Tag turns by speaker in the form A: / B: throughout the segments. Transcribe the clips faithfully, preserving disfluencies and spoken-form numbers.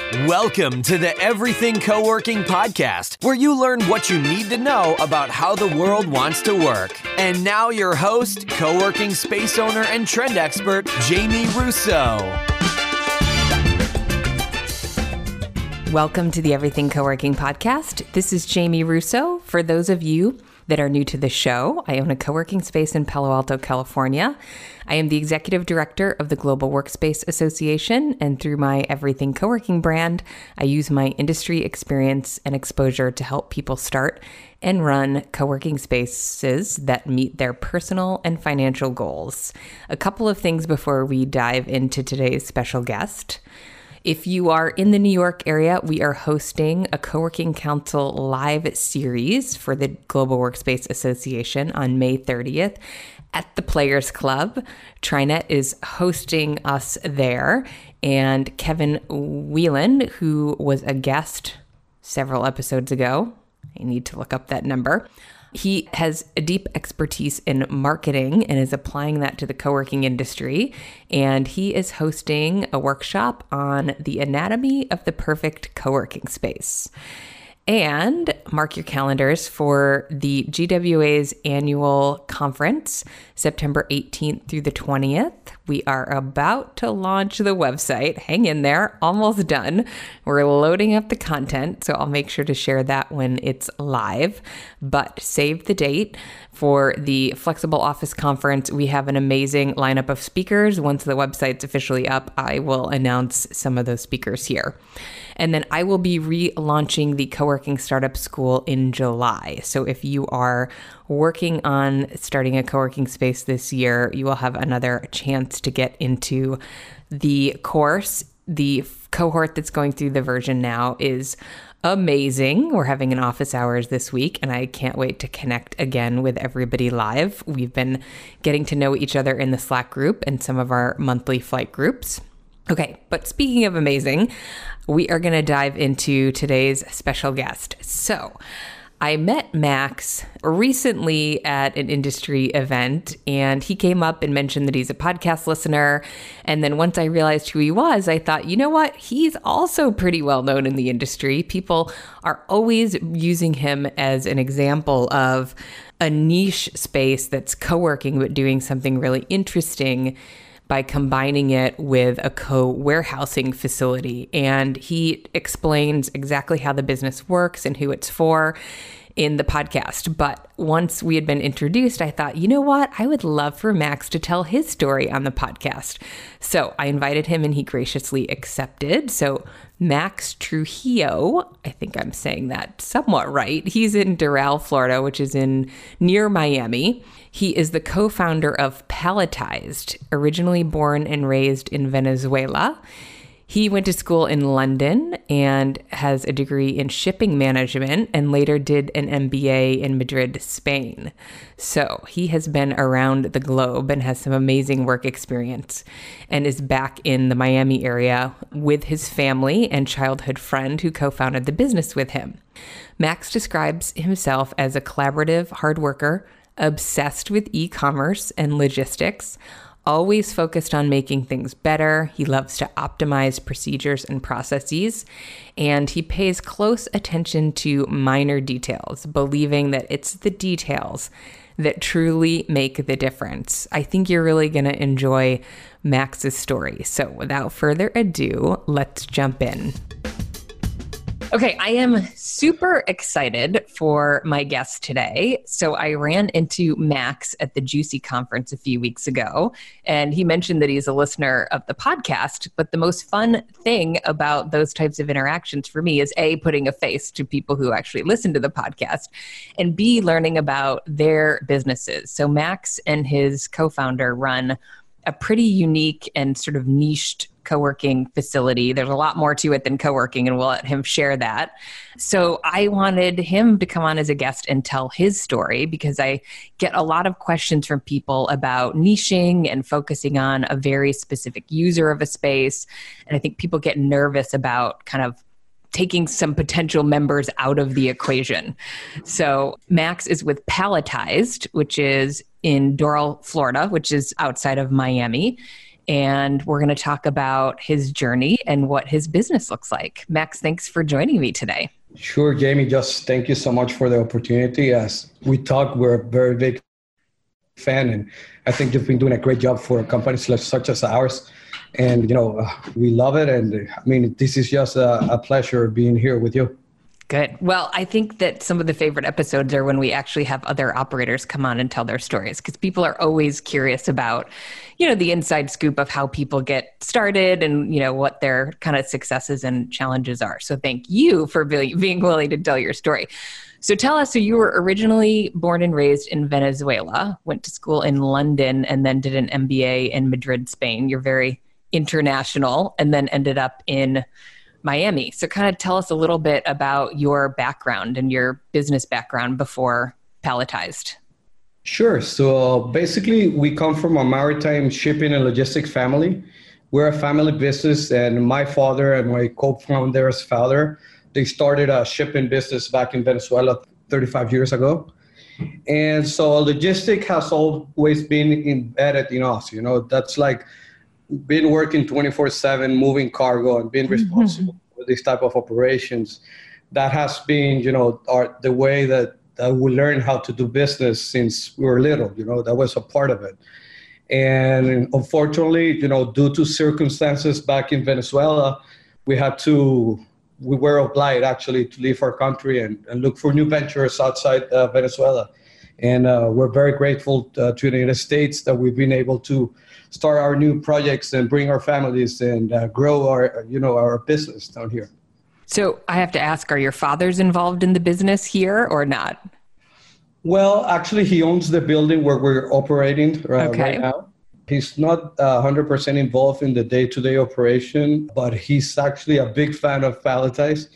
A: Welcome to the Everything Co-working Podcast, where you learn what you need to know about how the world wants to work. And now your host, co-working space owner and trend expert, Jamie Russo.
B: Welcome to the Everything Co-working Podcast. This is Jamie Russo. For those of you that are new to the show, I own a co-working space in Palo Alto, California. I am the executive director of the Global Workspace Association, and through my Everything Co-working brand, I use my industry experience and exposure to help people start and run co-working spaces that meet their personal and financial goals. A couple of things before we dive into today's special guest. If you are in the New York area, we are hosting a Co-working Council live series for the Global Workspace Association on May thirtieth at the Players Club. TriNet is hosting us there, and Kevin Whelan, who was a guest several episodes ago, I need to look up that number, he has a deep expertise in marketing and is applying that to the co-working industry. And he is hosting a workshop on the anatomy of the perfect co-working space. And mark your calendars for the G W A's annual conference, September eighteenth through the twentieth. We are about to launch the website. Hang in there, almost done. We're loading up the content, so I'll make sure to share that when it's live. But save the date for the Flexible Office Conference. We have an amazing lineup of speakers. Once the website's officially up, I will announce some of those speakers here. And then I will be relaunching the Co-working Startup School in July. So if you are working on starting a co-working space this year, you will have another chance to get into the course. The cohort that's going through the version now is amazing. We're having an office hours this week, and I can't wait to connect again with everybody live. We've been getting to know each other in the Slack group and some of our monthly flight groups. Okay, but speaking of amazing, we are going to dive into today's special guest. So I met Max recently at an industry event, and he came up and mentioned that he's a podcast listener. And then once I realized who he was, I thought, you know what? He's also pretty well known in the industry. People are always using him as an example of a niche space that's co-working, but doing something really interesting by combining it with a co-warehousing facility. And he explains exactly how the business works and who it's for in the podcast. But once we had been introduced, I thought, you know what? I would love for Max to tell his story on the podcast. So I invited him and he graciously accepted. So Max Trujillo, I think I'm saying that somewhat right. He's in Doral, Florida, which is in near Miami. He is the co-founder of Palletized, originally born and raised in Venezuela. He went to school in London and has a degree in shipping management and later did an M B A in Madrid, Spain. So he has been around the globe and has some amazing work experience and is back in the Miami area with his family and childhood friend who co-founded the business with him. Max describes himself as a collaborative hard worker, obsessed with e-commerce and logistics, always focused on making things better. He loves to optimize procedures and processes, and he pays close attention to minor details, believing that it's the details that truly make the difference. I think you're really going to enjoy Max's story. So without further ado, let's jump in. Okay, I am super excited for my guest today. So I ran into Max at the Juicy conference a few weeks ago, and he mentioned that he's a listener of the podcast. But the most fun thing about those types of interactions for me is A, putting a face to people who actually listen to the podcast, and B, learning about their businesses. So Max and his co-founder run a pretty unique and sort of niched co-working facility. There's a lot more to it than co-working, and we'll let him share that. So I wanted him to come on as a guest and tell his story, because I get a lot of questions from people about niching and focusing on a very specific user of a space. And I think people get nervous about kind of taking some potential members out of the equation. So Max is with Palletized, which is in Doral, Florida, which is outside of Miami. and we're going to talk about his journey and what his business looks like. Max, thanks for joining me today.
C: Sure, Jamie, just thank you so much for the opportunity. As we talk, we're a very big fan, and I think you've been doing a great job for companies such as ours. And, you know, uh, we love it. And I mean, this is just a, a pleasure being here with you.
B: Good. Well, I think that some of the favorite episodes are when we actually have other operators come on and tell their stories, because people are always curious about, you know, the inside scoop of how people get started and, you know, what their kind of successes and challenges are. So thank you for be- being willing to tell your story. So tell us, so you were originally born and raised in Venezuela, went to school in London, and then did an M B A in Madrid, Spain. You're very international, and then ended up in Miami. So kind of tell us a little bit about your background and your business background before Palletized.
C: Sure. So basically, we come from a maritime shipping and logistics family. We're a family business, and my father and my co-founder's father, they started a shipping business back in Venezuela thirty-five years ago. And so logistics has always been embedded in us. You know, that's like been working twenty-four seven, moving cargo and being responsible mm-hmm. for this type of operations. That has been, you know, our, the way that, that we learned how to do business since we were little. You know, that was a part of it. And unfortunately, you know, due to circumstances back in Venezuela, we had to, we were obliged actually to leave our country and, and look for new ventures outside uh, Venezuela. And uh, we're very grateful uh, to the United States that we've been able to start our new projects and bring our families and uh, grow our, you know, our business down here.
B: So I have to ask, are your fathers involved in the business here or not?
C: Well, actually, he owns the building where we're operating uh, okay. right now. He's not uh, one hundred percent involved in the day-to-day operation, but he's actually a big fan of Palletized.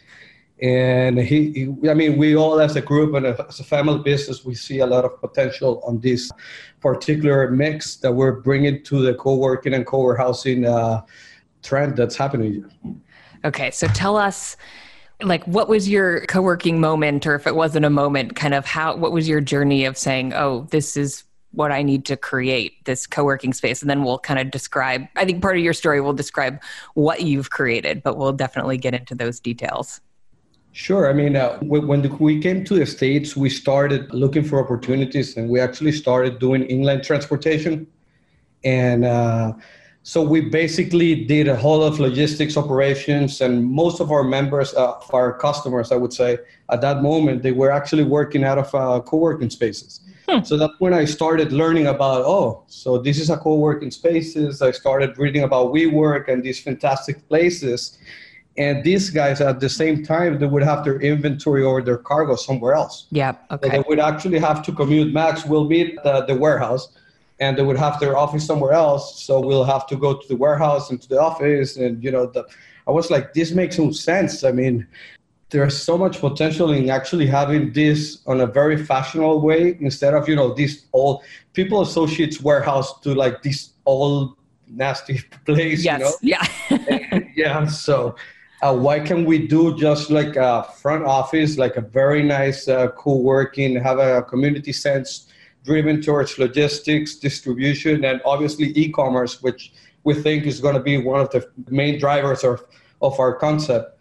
C: And he, he, I mean, we all as a group and as a family business, we see a lot of potential on this particular mix that we're bringing to the co-working and co-warehousing uh, trend that's happening.
B: Okay, so tell us, like, what was your co-working moment, or if it wasn't a moment, kind of how, what was your journey of saying, oh, this is what I need to create, this co-working space? And then we'll kind of describe, I think part of your story will describe what you've created, but we'll definitely get into those details.
C: Sure. I mean, uh, when the, we came to the States, we started looking for opportunities, and we actually started doing inland transportation. And uh, so we basically did a whole lot of logistics operations, and most of our members, uh, our customers, I would say, at that moment, they were actually working out of uh, co-working spaces. Hmm. So that's when I started learning about, oh, so this is a co-working spaces. I started reading about WeWork and these fantastic places. And these guys, at the same time, they would have their inventory or their cargo somewhere else.
B: Yeah, okay.
C: So they would actually have to commute. Max will meet the, the warehouse, and they would have their office somewhere else. So we'll have to go to the warehouse and to the office. And, you know, the, I was like, this makes no sense. I mean, there's so much potential in actually having this on a very fashionable way instead of, you know, this old, people associate warehouse to like this old nasty place,
B: yes.
C: you know?
B: Yeah.
C: Yeah, so... Uh, why can we do just like a front office, like a very nice uh, co-working, have a community sense driven towards logistics, distribution, and obviously e-commerce, which we think is going to be one of the main drivers of, of our concept.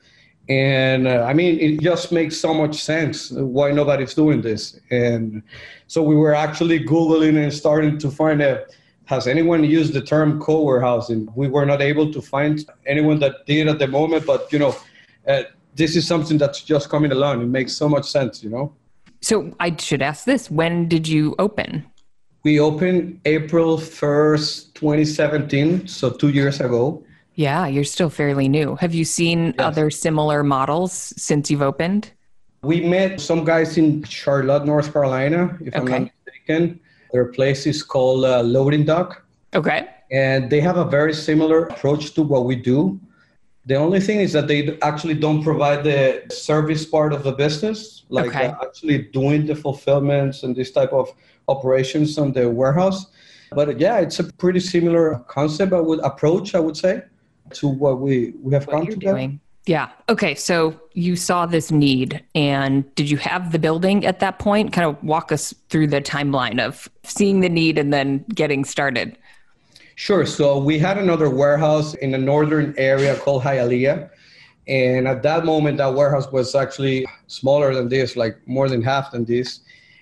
C: And uh, I mean, it just makes so much sense why nobody's doing this. And so we were actually Googling and starting to find a has anyone used the term co-warehousing? We were not able to find anyone that did at the moment, but, you know, uh, this is something that's just coming along. It makes so much sense, you know?
B: So I should ask this, when did you open?
C: We opened April first, twenty seventeen, so two years ago.
B: Yeah, you're still fairly new. Have you seen yes. other similar models since you've opened?
C: We met some guys in Charlotte, North Carolina, if okay. I'm not mistaken. Their place is called uh, Loading Dock.
B: Okay.
C: And they have a very similar approach to what we do. The only thing is that they actually don't provide the service part of the business, like
B: okay.
C: uh, actually doing the fulfillments and this type of operations on the warehouse. But yeah, it's a pretty similar concept, I would approach, I would say, to what we, we have
B: what
C: come
B: you're
C: together.
B: Doing. Yeah. Okay. So you saw this need, and did you have the building at that point? Kind of walk us through the timeline of seeing the need and then getting started.
C: Sure. So we had another warehouse in the northern area called Hialeah. And at that moment, that warehouse was actually smaller than this, like more than half than this.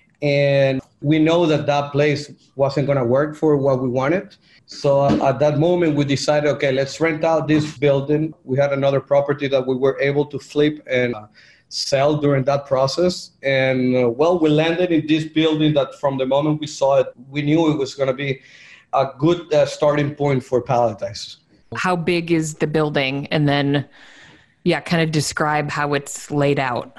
C: And we know that that place wasn't going to work for what we wanted. So at that moment, we decided, okay, let's rent out this building. We had another property that we were able to flip and uh, sell during that process. And uh, well, we landed in this building that from the moment we saw it, we knew it was going to be a good uh, starting point for Palletize.
B: How big is the building? And then, yeah, kind of describe how it's laid out.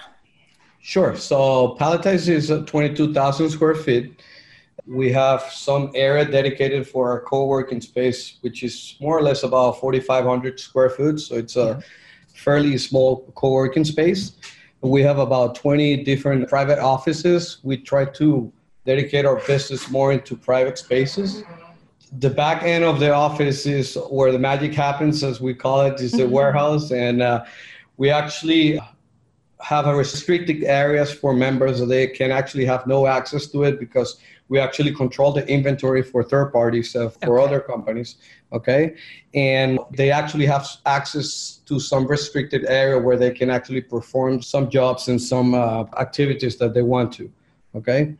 C: Sure. So Palletize is twenty-two thousand square feet. We have some area dedicated for our co-working space, which is more or less about forty-five hundred square foot. So it's a yeah. fairly small co-working space. We have about twenty different private offices. We try to dedicate our business more into private spaces. The back end of the office is where the magic happens, as we call it, is the mm-hmm. warehouse. And uh, we actually have a restricted areas for members so they can actually have no access to it because we actually control the inventory for third parties, uh, for okay. other companies, okay? And they actually have access to some restricted area where they can actually perform some jobs and some uh, activities that they want to, okay?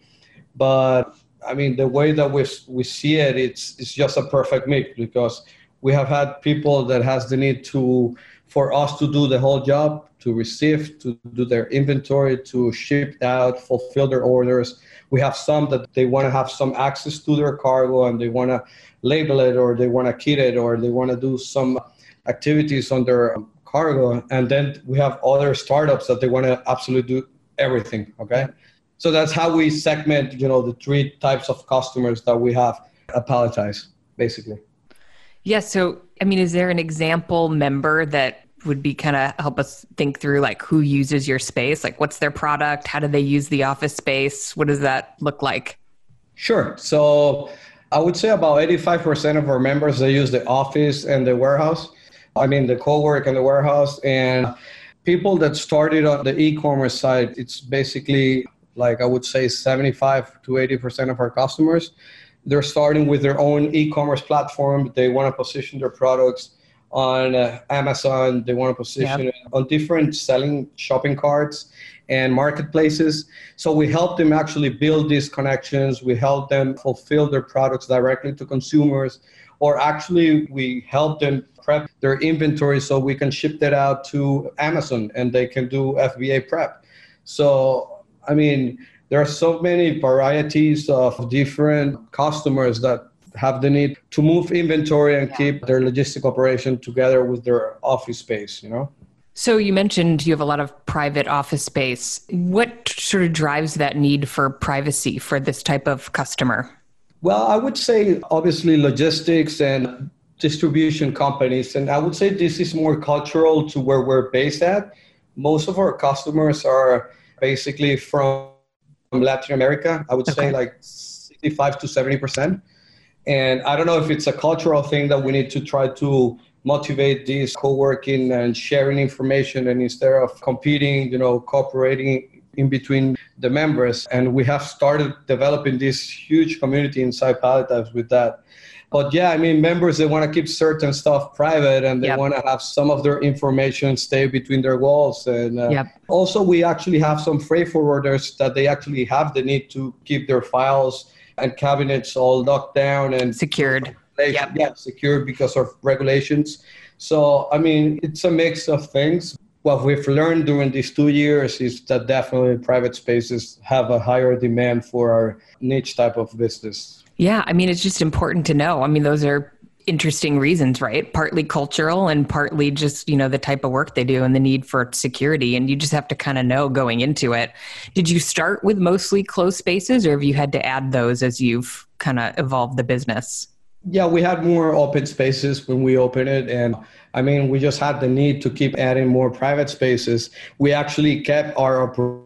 C: But I mean, the way that we we see it, it's it's just a perfect mix because we have had people that has the need to, for us to do the whole job, to receive, to do their inventory, to ship out, fulfill their orders. We have some that they want to have some access to their cargo and they want to label it or they want to kit it or they want to do some activities on their cargo. And then we have other startups that they want to absolutely do everything, okay? So that's how we segment, you know, the three types of customers that we have at Palletize, basically.
B: Yeah. So, I mean, is there an example member that would be kind of help us think through like who uses your space? Like what's their product? How do they use the office space? What does that look like?
C: Sure. So I would say about eighty-five percent of our members, they use the office and the warehouse. I mean, the co-work and the warehouse. And people that started on the e-commerce side, it's basically like I would say seventy-five to eighty percent of our customers. They're starting with their own e-commerce platform. They want to position their products on uh, Amazon. They want to position yep. it on different selling shopping carts and marketplaces. So we help them actually build these connections. We help them fulfill their products directly to consumers, or actually we help them prep their inventory so we can ship that out to Amazon and they can do F B A prep. So, I mean, there are so many varieties of different customers that have the need to move inventory and keep their logistic operation together with their office space, you know?
B: So you mentioned you have a lot of private office space. What sort of drives that need for privacy for this type of customer?
C: Well, I would say obviously logistics and distribution companies. And I would say this is more cultural to where we're based at. Most of our customers are basically from Latin America. I would okay. say like sixty-five to seventy percent. And I don't know if it's a cultural thing that we need to try to motivate this co-working and sharing information, and instead of competing, you know, cooperating in between the members. And we have started developing this huge community inside Palletize with that. But yeah, I mean, members, they want to keep certain stuff private and they yep. want to have some of their information stay between their walls. And uh, yep. also, we actually have some freight forwarders that they actually have the need to keep their files and cabinets all locked down and
B: secured.
C: Yep. Yeah, secured because of regulations. So, I mean, it's a mix of things. What we've learned during these two years is that definitely private spaces have a higher demand for our niche type of business.
B: Yeah, I mean, it's just important to know. I mean, those are interesting reasons, right? Partly cultural and partly just, you know, the type of work they do and the need for security. And you just have to kind of know going into it. Did you start with mostly closed spaces or have you had to add those as you've kind of evolved the business?
C: Yeah, we had more open spaces when we opened it. And I mean, we just had the need to keep adding more private spaces. We actually kept our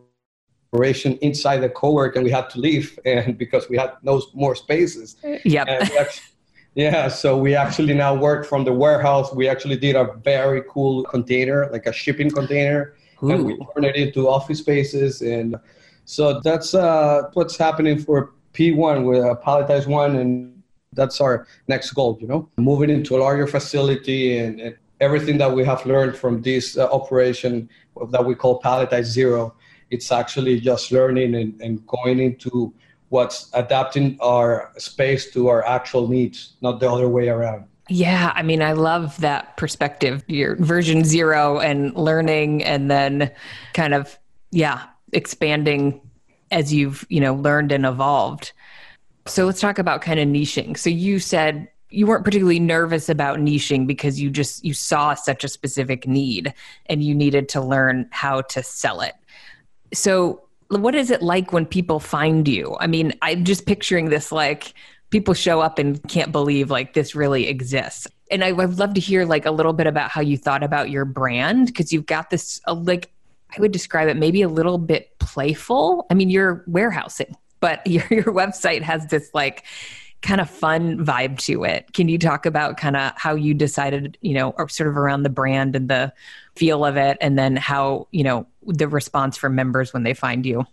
C: operation inside the co-work and we had to leave and because we had no more spaces.
B: Yep.
C: Actually, yeah, so we actually now work from the warehouse. We actually did a very cool container, like a shipping container, Ooh. And we turned it into office spaces. And so that's uh, what's happening for P one with uh, Palletize One. And That's our next goal, you know, moving into a larger facility and, and everything that we have learned from this uh, operation that we call Palletized Zero. It's actually just learning and, and going into what's adapting our space to our actual needs, not the other way around.
B: Yeah, I mean, I love that perspective, your version zero and learning and then kind of, yeah, expanding as you've, you know, learned and evolved. So let's talk about kind of niching. So you said you weren't particularly nervous about niching because you just, you saw such a specific need and you needed to learn how to sell it. So what is it like when people find you? I mean, I'm just picturing this, like people show up and can't believe like this really exists. And I would love to hear like a little bit about how you thought about your brand, because you've got this, uh, like, I would describe it maybe a little bit playful. I mean, you're warehousing, but your, your website has this like kind of fun vibe to it. Can you talk about kind of how you decided, you know, or sort of around the brand and the feel of it, and then how, you know, the response from members when they find you?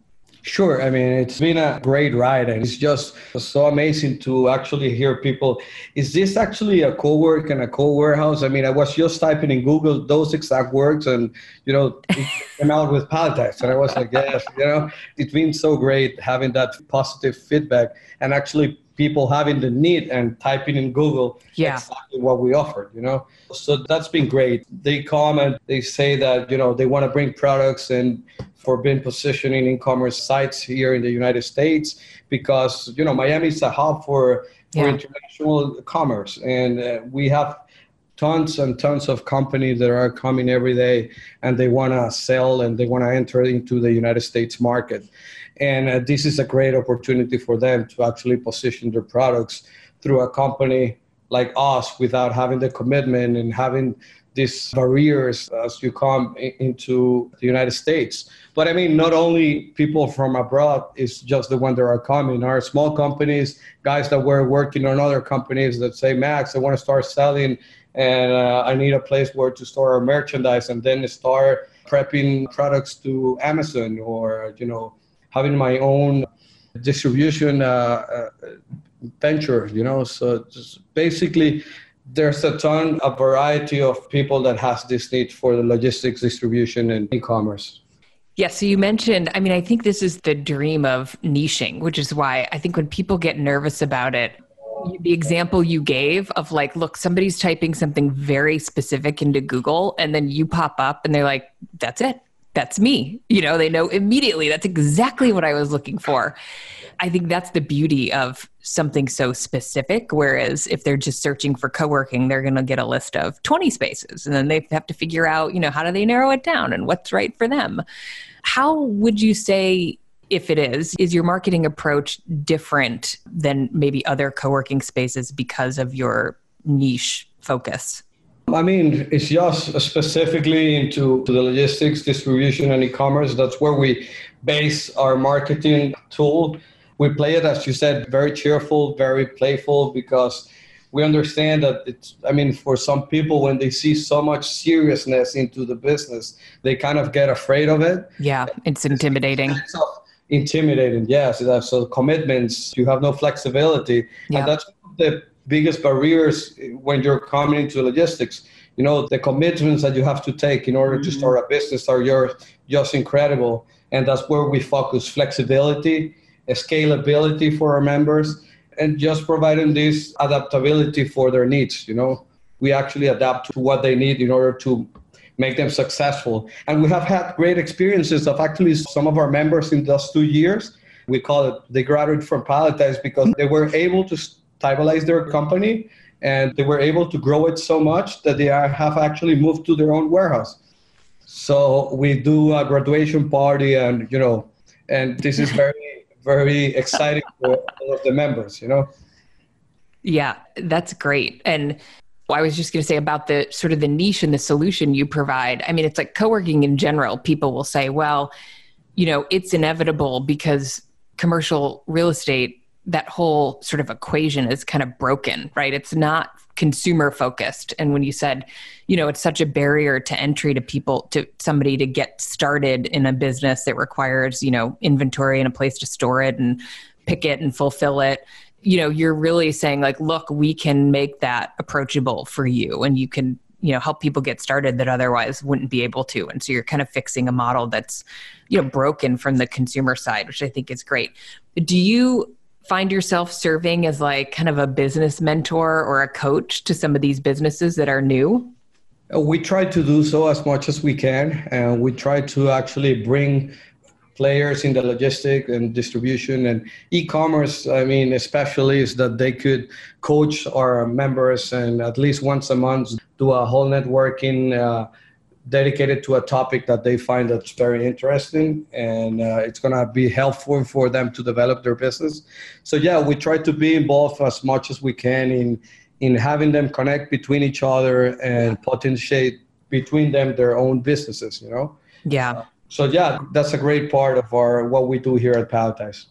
C: Sure. I mean, it's been a great ride, and it's just so amazing to actually hear people. Is this actually a co-work and a co-warehouse? I mean, I was just typing in Google those exact words, and, you know, it came out with Palletized. And I was like, yes, you know, it's been so great having that positive feedback and actually people having the need and typing in Google
B: yeah.
C: exactly what we offered, you know? So that's been great. They come and they say that, you know, they want to bring products and for being positioning e-commerce sites here in the United States, because, you know, Miami is a hub for, for
B: yeah.
C: international commerce. And uh, we have tons and tons of companies that are coming every day and they want to sell and they want to enter into the United States market. And uh, this is a great opportunity for them to actually position their products through a company like us without having the commitment and having these barriers as you come into the United States. But I mean, not only people from abroad is just the one that are coming. Our small companies, guys that were working on other companies that say, Max, I want to start selling and uh, I need a place where to store our merchandise, and then start prepping products to Amazon, or, you know, having my own distribution uh, uh, venture, you know. So just basically, there's a ton, a variety of people that has this need for the logistics, distribution, and e-commerce.
B: Yeah, so you mentioned, I mean, I think this is the dream of niching, which is why I think when people get nervous about it, the example you gave of like, look, somebody's typing something very specific into Google and then you pop up and they're like, that's it. That's me. You know, they know immediately that's exactly what I was looking for. I think that's the beauty of something so specific. Whereas if they're just searching for co-working, they're going to get a list of twenty spaces and then they have to figure out, you know, how do they narrow it down and what's right for them? How would you say, if it is, is your marketing approach different than maybe other co-working spaces because of your niche focus?
C: I mean, it's just specifically into to the logistics, distribution, and e-commerce. That's where we base our marketing tool. We play it, as you said, very cheerful, very playful, because we understand that it's, I mean, for some people, when they see so much seriousness into the business, they kind of get afraid of it.
B: Yeah, it's intimidating.
C: It's intimidating, yes. So commitments, you have no flexibility.
B: Yeah.
C: And that's the biggest barriers when you're coming into logistics. You know, the commitments that you have to take in order mm-hmm. to start a business are your, just incredible. And that's where we focus: flexibility, scalability for our members, and just providing this adaptability for their needs. You know, we actually adapt to what they need in order to make them successful. And we have had great experiences of actually some of our members in those two years. We call it, they graduated from Palletized because they were able to stabilize their company and they were able to grow it so much that they are, have actually moved to their own warehouse. So we do a graduation party, and, you know, and this is very, very exciting for all of the members, you know?
B: Yeah, that's great. And I was just going to say about the sort of the niche and the solution you provide. I mean, it's like co-working in general. People will say, well, you know, it's inevitable because commercial real estate, that whole sort of equation is kind of broken, right? It's not consumer focused. And when you said, you know, it's such a barrier to entry to people, to somebody to get started in a business that requires, you know, inventory and a place to store it and pick it and fulfill it. you know, you're really saying like, look, we can make that approachable for you and you can, you know, help people get started that otherwise wouldn't be able to. And so you're kind of fixing a model that's, you know, broken from the consumer side, which I think is great. Do you find yourself serving as like kind of a business mentor or a coach to some of these businesses that are new?
C: We try to do so as much as we can. And we try to actually bring players in the logistic and distribution and e-commerce, I mean, especially is that they could coach our members and at least once a month do a whole networking uh, dedicated to a topic that they find that's very interesting, and uh, it's going to be helpful for them to develop their business. So yeah, we try to be involved as much as we can in in having them connect between each other and potentiate between them their own businesses, you know?
B: Yeah.
C: Uh, so yeah, that's a great part of our what we do here at Palletize.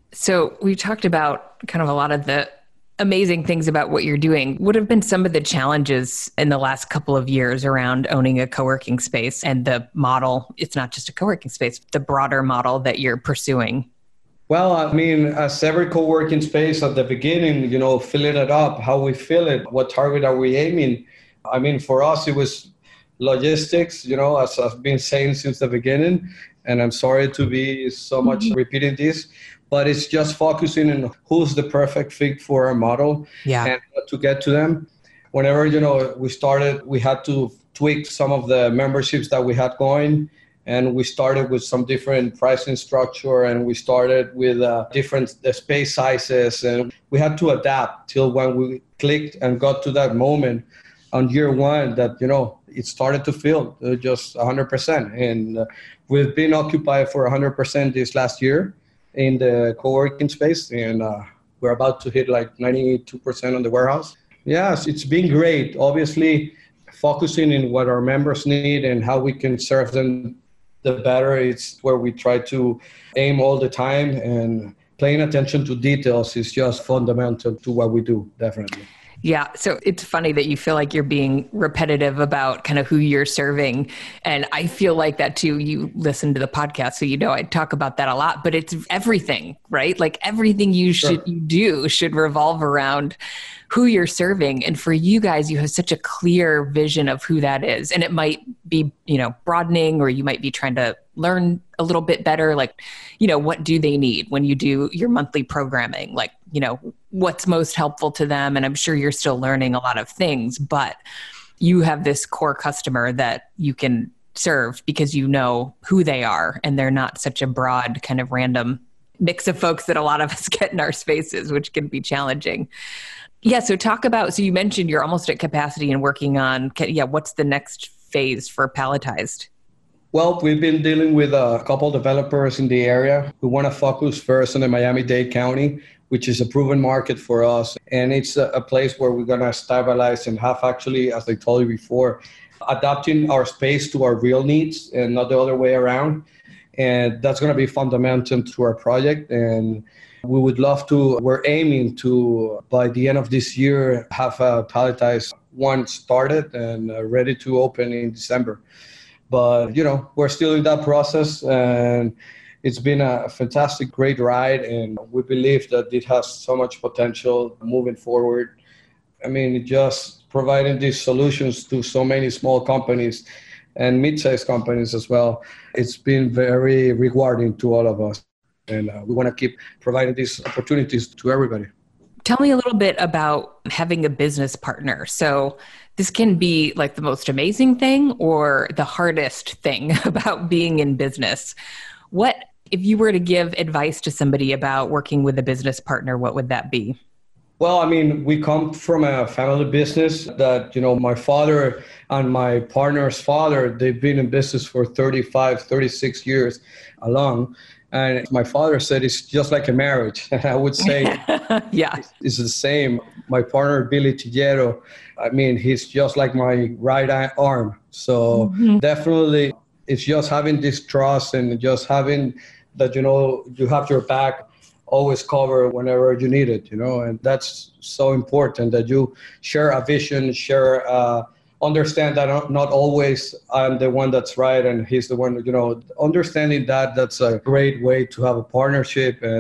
B: So we talked about kind of a lot of the amazing things about what you're doing. What have been some of the challenges in the last couple of years around owning a co-working space and the model? It's not just a co-working space, the broader model that you're pursuing.
C: Well, I mean, as every co-working space at the beginning, you know, filling it up, how we fill it, what target are we aiming? I mean, for us, it was logistics, you know, as I've been saying since the beginning, and I'm sorry to be so much mm-hmm. repeating this, but it's just focusing on who's the perfect fit for our model
B: yeah.
C: and to get to them. Whenever, you know, we started, we had to tweak some of the memberships that we had going. And we started with some different pricing structure, and we started with uh, different uh, space sizes. And we had to adapt till when we clicked and got to that moment on year one that, you know, it started to fill uh, just one hundred percent. And uh, we've been occupied for one hundred percent this last year in the co-working space. And uh, we're about to hit like ninety-two percent on the warehouse. Yes, it's been great. Obviously, focusing in what our members need and how we can serve them the better. It's where we try to aim all the time, and paying attention to details is just fundamental to what we do, definitely.
B: Yeah. So it's funny that you feel like you're being repetitive about kind of who you're serving. And I feel like that too. You listen to the podcast, so you know I talk about that a lot, but it's everything, right? Like everything you should sure. you do should revolve around who you're serving. And for you guys, you have such a clear vision of who that is. And it might be, you know, broadening, or you might be trying to learn a little bit better. Like, you know, what do they need when you do your monthly programming? Like, you know, what's most helpful to them? And I'm sure you're still learning a lot of things, but you have this core customer that you can serve because you know who they are, and they're not such a broad kind of random mix of folks that a lot of us get in our spaces, which can be challenging. Yeah. So talk about, so you mentioned you're almost at capacity and working on, yeah, what's the next phase for Palletized?
C: Well, we've been dealing with a couple developers in the area. We want to focus first on the Miami-Dade County, which is a proven market for us. And it's a, a place where we're going to stabilize and have actually, as I told you before, adapting our space to our real needs and not the other way around. And that's going to be fundamental to our project. And we would love to, we're aiming to, by the end of this year, have a Palletized one started and uh, ready to open in December. But, you know, we're still in that process, and it's been a fantastic, great ride. And we believe that it has so much potential moving forward. I mean, just providing these solutions to so many small companies and mid-sized companies as well. It's been very rewarding to all of us. And uh, we want to keep providing these opportunities to everybody.
B: Tell me a little bit about having a business partner. So this can be like the most amazing thing or the hardest thing about being in business. What, if you were to give advice to somebody about working with a business partner, what would that be?
C: Well, I mean, we come from a family business that, you know, my father and my partner's father, they've been in business for thirty-five, thirty-six years along. And my father said it's just like a marriage. And I would say
B: yeah,
C: it's, it's the same. My partner, Billy Tillero, I mean, he's just like my right arm. So mm-hmm. definitely it's just having this trust and just having that, you know, you have your back always covered whenever you need it, you know, and that's so important that you share a vision, share uh understand that not always I'm the one that's right and he's the one, you know, understanding that that's a great way to have a partnership and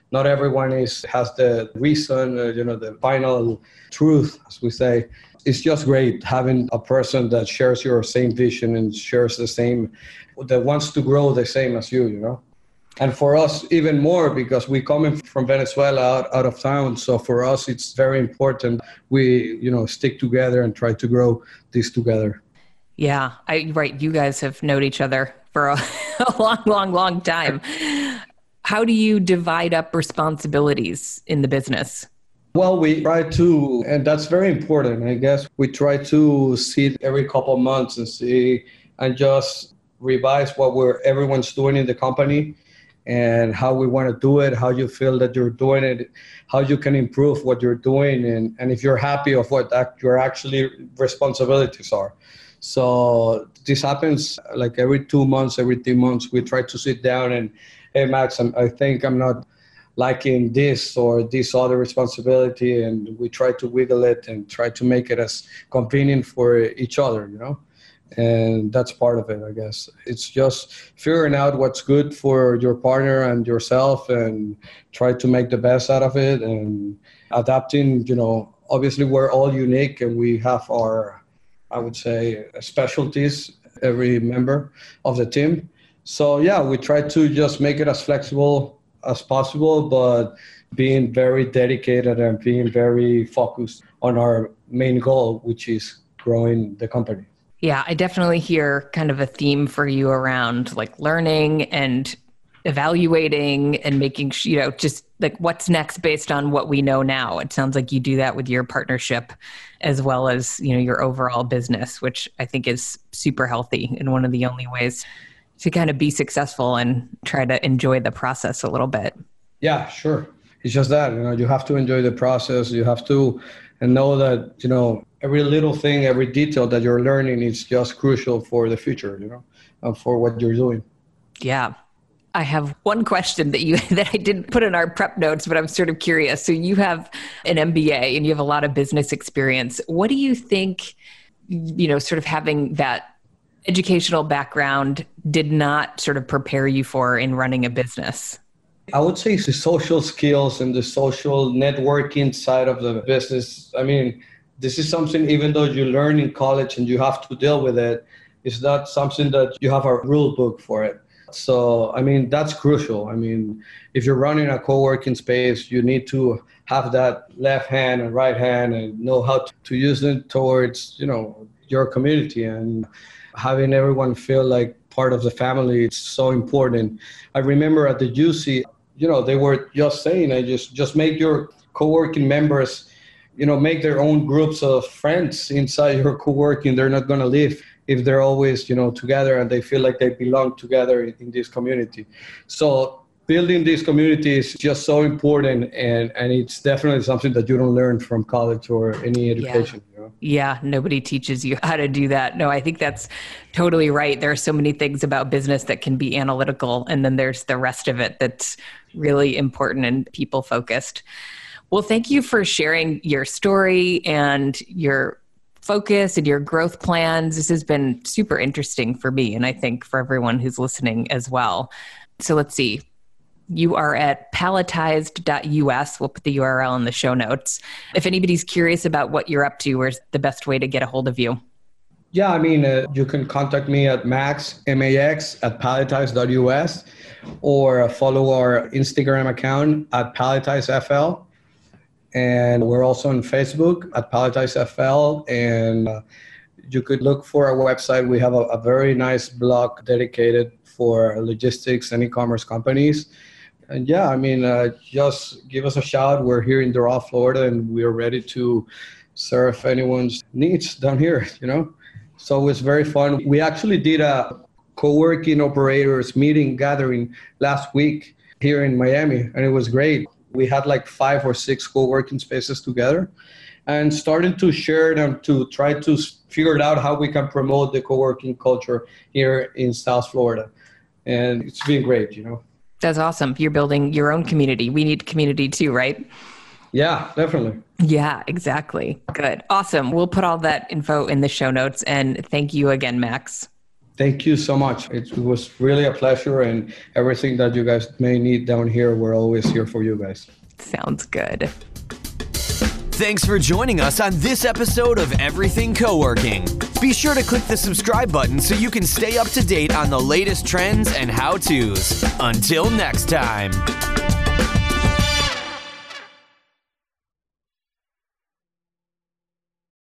C: not everyone is has the reason, uh, you know, the final truth, as we say. It's just great having a person that shares your same vision and shares the same, that wants to grow the same as you, you know. And for us, even more, because we coming from Venezuela, out, out of town. So for us, it's very important we, you know, stick together and try to grow this together.
B: Yeah, I right. You guys have known each other for a, a long, long, long time. How do you divide up responsibilities in the business?
C: Well, we try to, and that's very important, I guess. We try to see every couple of months and see and just revise what we're everyone's doing in the company and how we want to do it, how you feel that you're doing it, how you can improve what you're doing, and, and if you're happy of what your actually responsibilities are. So this happens like every two months, every three months, we try to sit down and, hey, Max, I'm, I think I'm not liking this or this other responsibility, and we try to wiggle it and try to make it as convenient for each other, you know, and that's part of it, I guess. It's just figuring out what's good for your partner and yourself and try to make the best out of it and adapting, you know. Obviously we're all unique and we have our, I would say, specialties, every member of the team. So yeah, we try to just make it as flexible as possible, but being very dedicated and being very focused on our main goal, which is growing the company.
B: Yeah, I definitely hear kind of a theme for you around like learning and evaluating and making, you know, just like what's next based on what we know now. It sounds like you do that with your partnership as well as, you know, your overall business, which I think is super healthy and one of the only ways to kind of be successful and try to enjoy the process a little bit.
C: Yeah, sure. It's just that, you know, you have to enjoy the process. You have to and know that, you know, every little thing, every detail that you're learning is just crucial for the future, you know, and for what you're doing.
B: Yeah. I have one question that you that I didn't put in our prep notes, but I'm sort of curious. So you have an M B A and you have a lot of business experience. What do you think, you know, sort of having that educational background did not sort of prepare you for in running a business?
C: I would say the social skills and the social networking side of the business. I mean, this is something, even though you learn in college and you have to deal with it, it's not something that you have a rule book for it. So, I mean, that's crucial. I mean, if you're running a co-working space, you need to have that left hand and right hand and know how to use it towards, you know, your community, and having everyone feel like part of the family. It's so important. I remember at the U C, you know, they were just saying, I just, just make your co-working members, you know, make their own groups of friends inside your co-working. They're not going to leave if they're always, you know, together and they feel like they belong together in, in this community. So building this community is just so important, and, and it's definitely something that you don't learn from college or any education.
B: Yeah.
C: You know?
B: Yeah, nobody teaches you how to do that. No, I think that's totally right. There are so many things about business that can be analytical, and then there's the rest of it that's really important and people focused. Well, thank you for sharing your story and your focus and your growth plans. This has been super interesting for me, and I think for everyone who's listening as well. So let's see. You are at palletized dot U S. We'll put the U R L in the show notes. If anybody's curious about what you're up to, where's the best way to get a hold of you?
C: Yeah, I mean, uh, you can contact me at max, M A X, at palletized dot U S, or follow our Instagram account at palletizedfl. And we're also on Facebook at palletizedfl. And uh, you could look for our website. We have a, a very nice blog dedicated for logistics and e-commerce companies. And yeah, I mean, uh, just give us a shout. We're here in Doral, Florida, and we're ready to serve anyone's needs down here, you know? So it's very fun. We actually did a co-working operators meeting gathering last week here in Miami, and it was great. We had like five or six co-working spaces together and started to share them to try to figure out how we can promote the co-working culture here in South Florida. And it's been great, you know?
B: That's awesome. You're building your own community. We need community too, right?
C: Yeah, definitely.
B: Yeah, exactly. Good. Awesome. We'll put all that info in the show notes. And thank you again, Max.
C: Thank you so much. It was really a pleasure, and everything that you guys may need down here, we're always here for you guys.
B: Sounds good.
A: Thanks for joining us on this episode of Everything Coworking. Be sure to click the subscribe button so you can stay up to date on the latest trends and how-tos. Until next time.